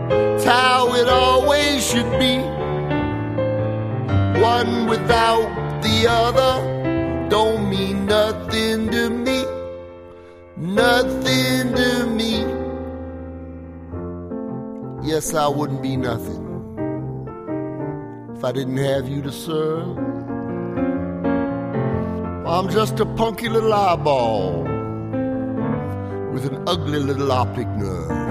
It's how it always should be. One without the other don't mean nothing to me. Nothing to me. Yes, I wouldn't be nothing if I didn't have you to serve. I'm just a punky little eyeball with an ugly little optic nerve.